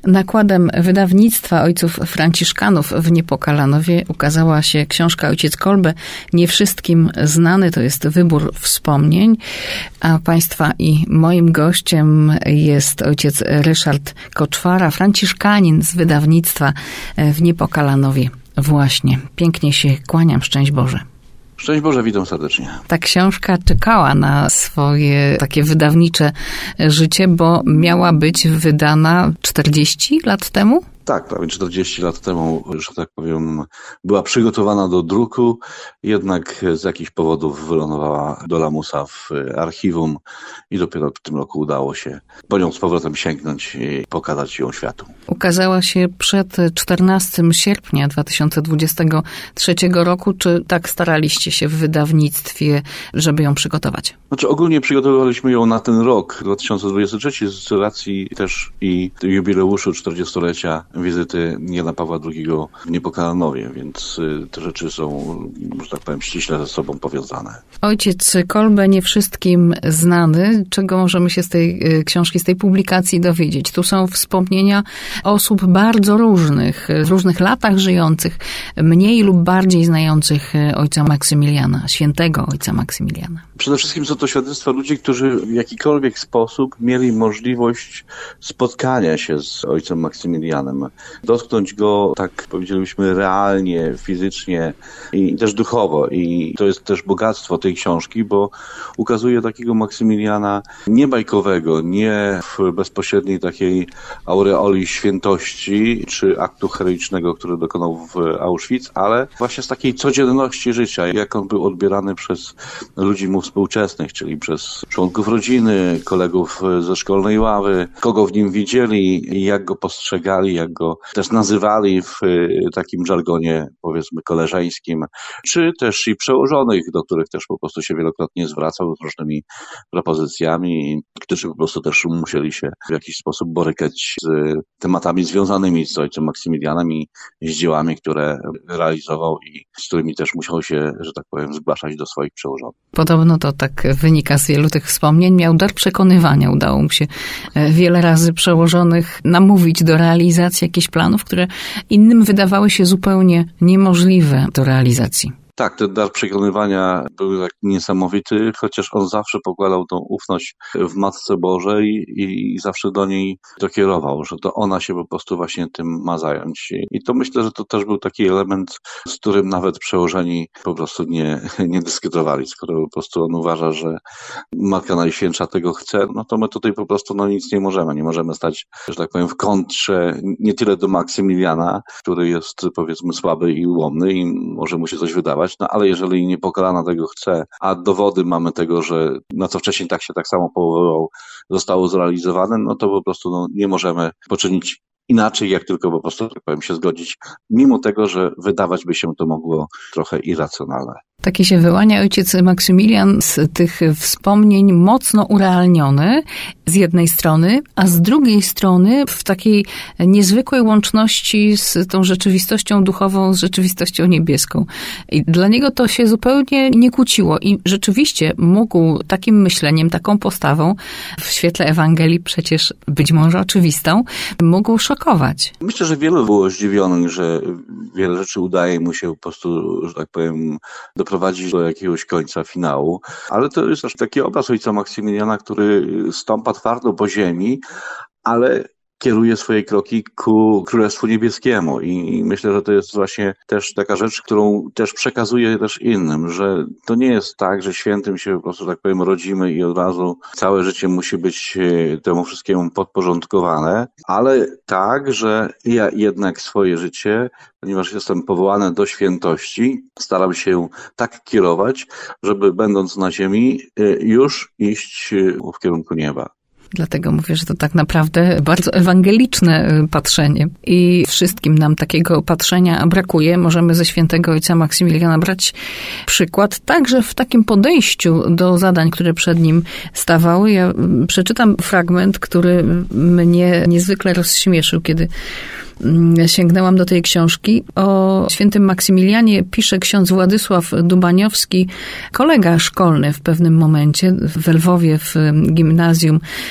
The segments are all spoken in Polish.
Nakładem wydawnictwa Ojców Franciszkanów w Niepokalanowie ukazała się książka Ojciec Kolbe, nie wszystkim znany, to jest wybór wspomnień, a Państwa i moim gościem jest ojciec Ryszard Koczwara, franciszkanin z wydawnictwa w Niepokalanowie. Właśnie, pięknie się kłaniam, szczęść Boże. Szczęść Boże, witam serdecznie. Ta książka czekała na swoje takie wydawnicze życie, bo miała być wydana 40 lat temu? Tak, prawie 40 lat temu, że tak powiem, była przygotowana do druku, jednak z jakichś powodów wylądowała do lamusa w archiwum i dopiero w tym roku udało się po nią z powrotem sięgnąć i pokazać ją światu. Ukazała się przed 14 sierpnia 2023 roku. Czy tak staraliście się w wydawnictwie, żeby ją przygotować? Znaczy ogólnie przygotowywaliśmy ją na ten rok, 2023, z racji też i jubileuszu 40-lecia wizyty Jana Pawła II w Niepokalanowie, więc te rzeczy są, że tak powiem, ściśle ze sobą powiązane. Ojciec Kolbe nie wszystkim znany. Czego możemy się z tej książki, z tej publikacji dowiedzieć? Tu są wspomnienia osób bardzo różnych, w różnych latach żyjących, mniej lub bardziej znających ojca Maksymiliana, świętego ojca Maksymiliana. Przede wszystkim są to świadectwa ludzi, którzy w jakikolwiek sposób mieli możliwość spotkania się z ojcem Maksymilianem, dotknąć go, tak powiedzielibyśmy, realnie, fizycznie i też duchowo. I to jest też bogactwo tej książki, bo ukazuje takiego Maksymiliana nie bajkowego, nie w bezpośredniej takiej aureoli świętości czy aktu heroicznego, który dokonał w Auschwitz, ale właśnie z takiej codzienności życia, jak on był odbierany przez ludzi mu współczesnych, czyli przez członków rodziny, kolegów ze szkolnej ławy, kogo w nim widzieli, jak go postrzegali, jak go też nazywali w takim żargonie, powiedzmy, koleżeńskim, czy też i przełożonych, do których też po prostu się wielokrotnie zwracał z różnymi propozycjami, którzy po prostu też musieli się w jakiś sposób borykać z tematami związanymi z ojcem Maksymilianem i z dziełami, które realizował i z którymi też musiał się, że tak powiem, zgłaszać do swoich przełożonych. Podobno to tak wynika z wielu tych wspomnień. Miał dar przekonywania. Udało mu się wiele razy przełożonych namówić do realizacji jakichś planów, które innym wydawały się zupełnie niemożliwe do realizacji. Tak, ten dar przekonywania był tak niesamowity, chociaż on zawsze pokładał tą ufność w Matce Bożej i zawsze do niej to kierował, że to ona się po prostu właśnie tym ma zająć. I to myślę, że to też był taki element, z którym nawet przełożeni po prostu nie dyskutowali. Skoro po prostu on uważa, że Matka Najświętsza tego chce, no to my tutaj po prostu nic nie możemy. Nie możemy stać, że tak powiem, w kontrze nie tyle do Maksymiliana, który jest, powiedzmy, słaby i ułomny i może mu się coś wydawać, no ale jeżeli Niepokalana tego chce, a dowody mamy tego, że na co wcześniej tak samo powoływał, zostało zrealizowane, no to po prostu nie możemy poczynić inaczej, jak tylko po prostu, tak powiem, się zgodzić, mimo tego, że wydawać by się to mogło trochę irracjonalne. Taki się wyłania ojciec Maksymilian z tych wspomnień mocno urealniony z jednej strony, a z drugiej strony w takiej niezwykłej łączności z tą rzeczywistością duchową, z rzeczywistością niebieską. I dla niego to się zupełnie nie kłóciło i rzeczywiście mógł takim myśleniem, taką postawą w świetle Ewangelii, przecież być może oczywistą, mógł szokować. Myślę, że wielu było zdziwionych, że wiele rzeczy udaje mu się po prostu, że tak powiem, doprowadzić do jakiegoś końca, finału. Ale to jest też taki obraz ojca Maksymiliana, który stąpa twardo po ziemi, ale kieruje swoje kroki ku Królestwu Niebieskiemu i myślę, że to jest właśnie też taka rzecz, którą też przekazuje też innym, że to nie jest tak, że świętym się po prostu, tak powiem, rodzimy i od razu całe życie musi być temu wszystkiemu podporządkowane, ale tak, że ja jednak swoje życie, ponieważ jestem powołany do świętości, staram się tak kierować, żeby będąc na ziemi już iść w kierunku nieba. Dlatego mówię, że to tak naprawdę bardzo ewangeliczne patrzenie i wszystkim nam takiego patrzenia brakuje. Możemy ze świętego ojca Maksymiliana brać przykład także w takim podejściu do zadań, które przed nim stawały. Ja przeczytam fragment, który mnie niezwykle rozśmieszył, kiedy sięgnęłam do tej książki. O świętym Maksymilianie pisze ksiądz Władysław Dubaniowski, kolega szkolny w pewnym momencie w Lwowie w gimnazjum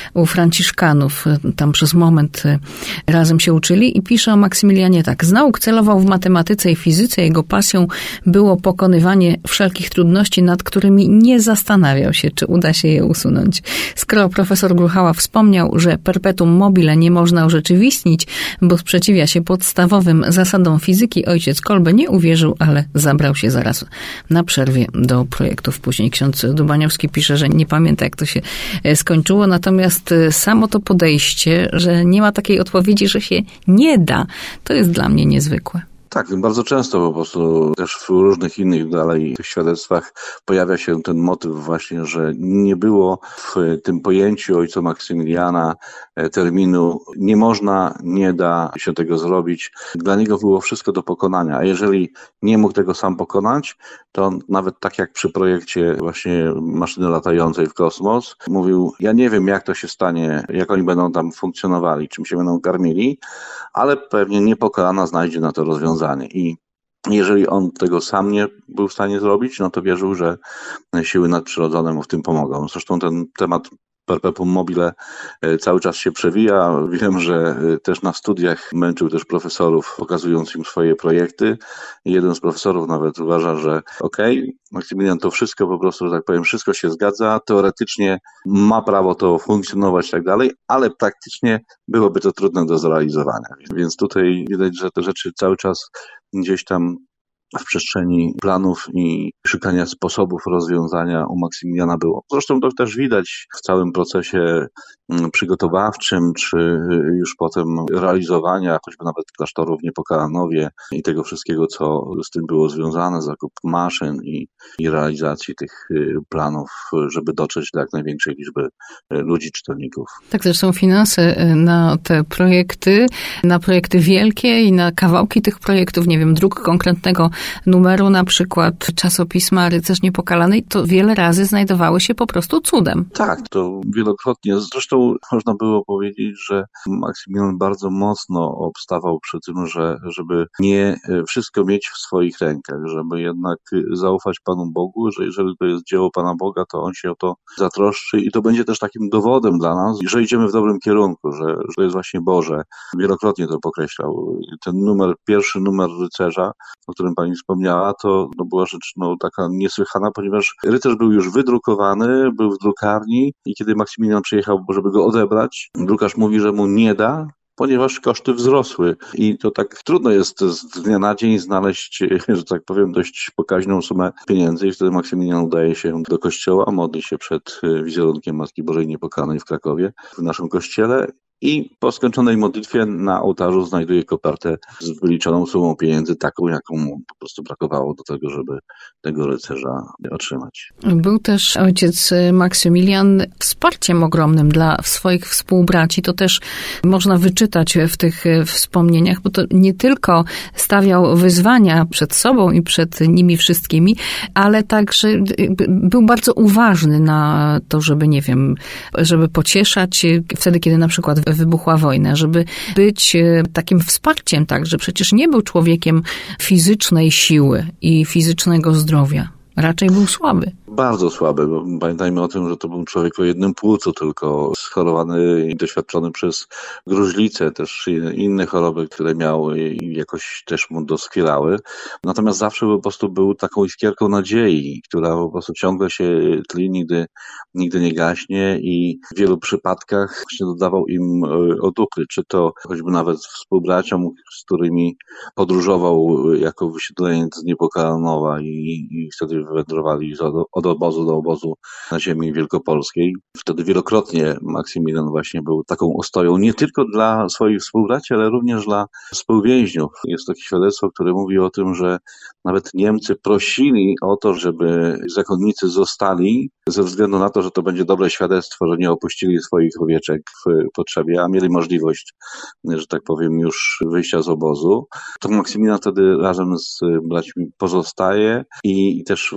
u Franciszkanów. Tam przez moment razem się uczyli i pisze o Maksymilianie tak. Z nauk celował w matematyce i fizyce. Jego pasją było pokonywanie wszelkich trudności, nad którymi nie zastanawiał się, czy uda się je usunąć. Skoro profesor Gruchała wspomniał, że perpetuum mobile nie można urzeczywistnić, bo sprzeciwia się podstawowym zasadom fizyki, ojciec Kolbe nie uwierzył, ale zabrał się zaraz na przerwie do projektów. Później ksiądz Dubaniowski pisze, że nie pamięta, jak to się skończyło, natomiast samo to podejście, że nie ma takiej odpowiedzi, że się nie da, to jest dla mnie niezwykłe. Tak, bardzo często po prostu też w różnych innych dalej tych świadectwach pojawia się ten motyw właśnie, że nie było w tym pojęciu ojca Maksymiliana terminu nie można, nie da się tego zrobić. Dla niego było wszystko do pokonania, a jeżeli nie mógł tego sam pokonać, to on nawet tak jak przy projekcie właśnie maszyny latającej w kosmos mówił, ja nie wiem jak to się stanie, jak oni będą tam funkcjonowali, czym się będą karmili, ale pewnie niepokalana znajdzie na to rozwiązanie. I jeżeli on tego sam nie był w stanie zrobić, no to wierzył, że siły nadprzyrodzone mu w tym pomogą. Zresztą ten temat perpetuum mobile cały czas się przewija. Wiem, że też na studiach męczył też profesorów, pokazując im swoje projekty. Jeden z profesorów nawet uważa, że Maksymilian to wszystko po prostu, że tak powiem, wszystko się zgadza, teoretycznie ma prawo to funkcjonować i tak dalej, ale praktycznie byłoby to trudne do zrealizowania. Więc tutaj widać, że te rzeczy cały czas gdzieś tam w przestrzeni planów i szukania sposobów rozwiązania u Maksymiliana było. Zresztą to też widać w całym procesie przygotowawczym, czy już potem realizowania, choćby nawet klasztoru w Niepokalanowie i tego wszystkiego, co z tym było związane, zakup maszyn i realizacji tych planów, żeby dotrzeć do jak największej liczby ludzi, czytelników. Tak, zresztą finanse na te projekty, na projekty wielkie i na kawałki tych projektów, nie wiem, druk konkretnego numeru, na przykład czasopisma Rycerz Niepokalanej, to wiele razy znajdowały się po prostu cudem. Tak, to wielokrotnie. Zresztą można było powiedzieć, że Maksymilian bardzo mocno obstawał przy tym, żeby nie wszystko mieć w swoich rękach, żeby jednak zaufać Panu Bogu, że jeżeli to jest dzieło Pana Boga, to On się o to zatroszczy i to będzie też takim dowodem dla nas, że idziemy w dobrym kierunku, że to jest właśnie Boże. Wielokrotnie to podkreślał. Ten pierwszy numer Rycerza, o którym Pani wspomniała, to była rzecz taka niesłychana, ponieważ rycerz był już wydrukowany, był w drukarni i kiedy Maksymilian przyjechał, żeby go odebrać, drukarz mówi, że mu nie da, ponieważ koszty wzrosły i to tak trudno jest z dnia na dzień znaleźć, że tak powiem, dość pokaźną sumę pieniędzy i wtedy Maksymilian udaje się do kościoła, modli się przed wizerunkiem Matki Bożej Niepokalanej w Krakowie, w naszym kościele. I po skończonej modlitwie na ołtarzu znajduje kopertę z wyliczoną sumą pieniędzy, taką, jaką mu po prostu brakowało do tego, żeby tego rycerza otrzymać. Był też ojciec Maksymilian wsparciem ogromnym dla swoich współbraci. To też można wyczytać w tych wspomnieniach, bo to nie tylko stawiał wyzwania przed sobą i przed nimi wszystkimi, ale także był bardzo uważny na to, żeby, nie wiem, żeby pocieszać wtedy, kiedy na przykład wybuchła wojna, żeby być takim wsparciem, tak, że przecież nie był człowiekiem fizycznej siły i fizycznego zdrowia. Raczej był słaby. Bardzo słaby, bo pamiętajmy o tym, że to był człowiek o jednym płucu, tylko schorowany i doświadczony przez gruźlicę, też inne choroby, które miał i jakoś też mu doskwierały. Natomiast zawsze po prostu był taką iskierką nadziei, która po prostu ciągle się tli, nigdy nie gaśnie i w wielu przypadkach właśnie dodawał im otuchy, czy to choćby nawet współbraciom, z którymi podróżował jako wysiedleniec z Niepokalanowa i wtedy wędrowali od obozu do obozu na ziemi wielkopolskiej. Wtedy wielokrotnie Maksymilian właśnie był taką ostoją nie tylko dla swoich współbraci, ale również dla współwięźniów. Jest takie świadectwo, które mówi o tym, że nawet Niemcy prosili o to, żeby zakonnicy zostali ze względu na to, że to będzie dobre świadectwo, że nie opuścili swoich owieczek w potrzebie, a mieli możliwość, że tak powiem, już wyjścia z obozu. To Maksymilian wtedy razem z braćmi pozostaje i też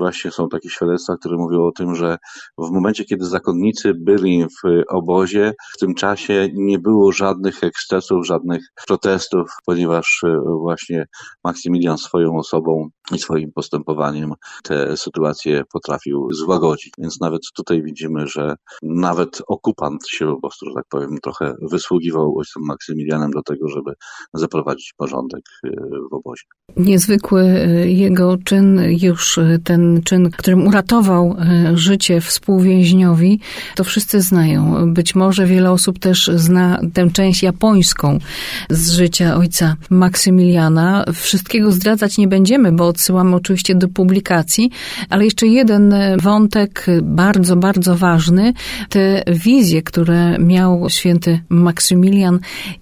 właśnie są takie świadectwa, które mówią o tym, że w momencie, kiedy zakonnicy byli w obozie, w tym czasie nie było żadnych ekscesów, żadnych protestów, ponieważ właśnie Maksymilian swoją osobą i swoim postępowaniem te sytuacje potrafił złagodzić. Więc nawet tutaj widzimy, że nawet okupant się po prostu, że tak powiem, trochę wysługiwał ojcem Maksymilianem do tego, żeby zaprowadzić porządek w obozie. Niezwykły jego czyn, już ten czyn, którym uratował życie współwięźniowi, to wszyscy znają. Być może wiele osób też zna tę część japońską z życia ojca Maksymiliana. Wszystkiego zdradzać nie będziemy, bo odsyłamy oczywiście do publikacji, ale jeszcze jeden wątek bardzo, bardzo ważny. Te wizje, które miał święty Maksymilian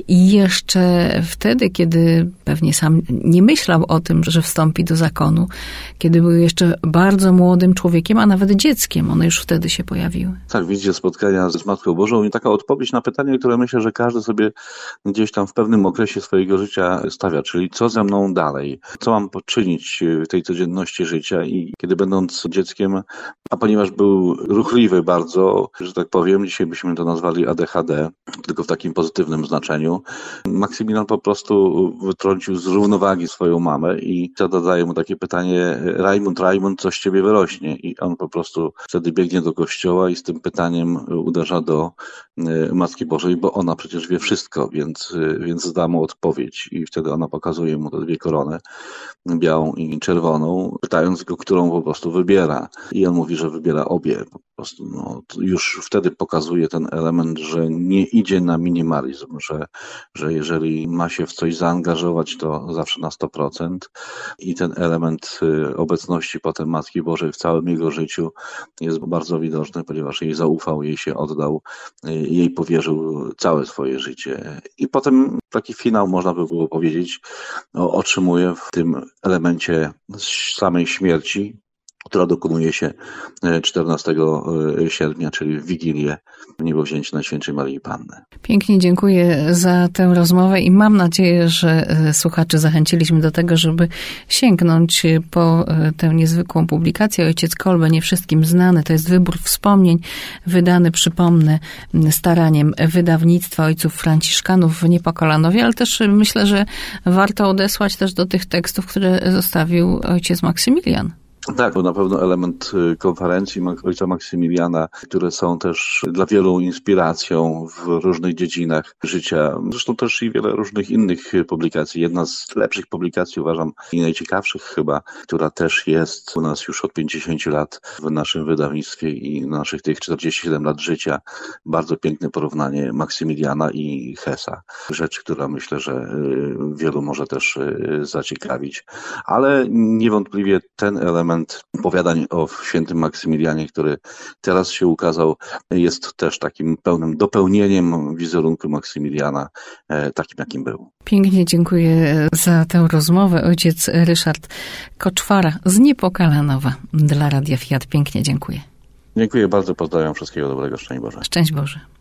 jeszcze wtedy, kiedy pewnie sam nie myślał o tym, że wstąpi do zakonu, kiedy był jeszcze bardzo młodym człowiekiem, a nawet dzieckiem. One już wtedy się pojawiły. Tak, wizja spotkania z Matką Bożą i taka odpowiedź na pytanie, które myślę, że każdy sobie gdzieś tam w pewnym okresie swojego życia stawia, czyli co ze mną dalej? Co mam poczynić w tej codzienności życia? I kiedy będąc dzieckiem, a ponieważ był ruchliwy bardzo, że tak powiem, dzisiaj byśmy to nazwali ADHD, tylko w takim pozytywnym znaczeniu, Maksymilian po prostu wytrącił z równowagi swoją mamę i zadaje mu takie pytanie: Rajmund, coś z ciebie wyrośnie? I on po prostu wtedy biegnie do kościoła i z tym pytaniem uderza do Matki Bożej, bo ona przecież wie wszystko, więc da mu odpowiedź i wtedy ona pokazuje mu te dwie korony, białą i czerwoną, pytając go, którą po prostu wybiera. I on mówi, że wybiera obie. Po prostu już wtedy pokazuje ten element, że nie idzie na minimalizm, że jeżeli ma się w coś zaangażować, to zawsze na 100%. I ten element obecności potem Matki Bożej w całym jego życiu jest bardzo widoczny, ponieważ jej zaufał, jej się oddał, jej powierzył całe swoje życie. I potem taki finał, można by było powiedzieć, otrzymuje w tym elemencie samej śmierci, która dokonuje się 14 sierpnia, czyli w Wigilię Niebowzięcia Najświętszej Maryi Panny. Pięknie dziękuję za tę rozmowę i mam nadzieję, że słuchaczy zachęciliśmy do tego, żeby sięgnąć po tę niezwykłą publikację. Ojciec Kolbe, nie wszystkim znany, to jest wybór wspomnień, wydany, przypomnę, staraniem wydawnictwa ojców franciszkanów w Niepokalanowie, ale też myślę, że warto odesłać też do tych tekstów, które zostawił ojciec Maksymilian. Tak, bo na pewno element konferencji ojca Maksymiliana, które są też dla wielu inspiracją w różnych dziedzinach życia. Zresztą też i wiele różnych innych publikacji. Jedna z lepszych publikacji, uważam, i najciekawszych chyba, która też jest u nas już od 50 lat w naszym wydawnictwie i naszych tych 47 lat życia. Bardzo piękne porównanie Maksymiliana i Hesa. Rzecz, która myślę, że wielu może też zaciekawić. Ale niewątpliwie ten element opowiadań o świętym Maksymilianie, który teraz się ukazał, jest też takim pełnym dopełnieniem wizerunku Maksymiliana, takim jakim był. Pięknie dziękuję za tę rozmowę. Ojciec Ryszard Koczwara z Niepokalanowa dla Radia Fiat. Pięknie dziękuję. Dziękuję bardzo, pozdrawiam, wszystkiego dobrego, szczęść Boże. Szczęść Boże.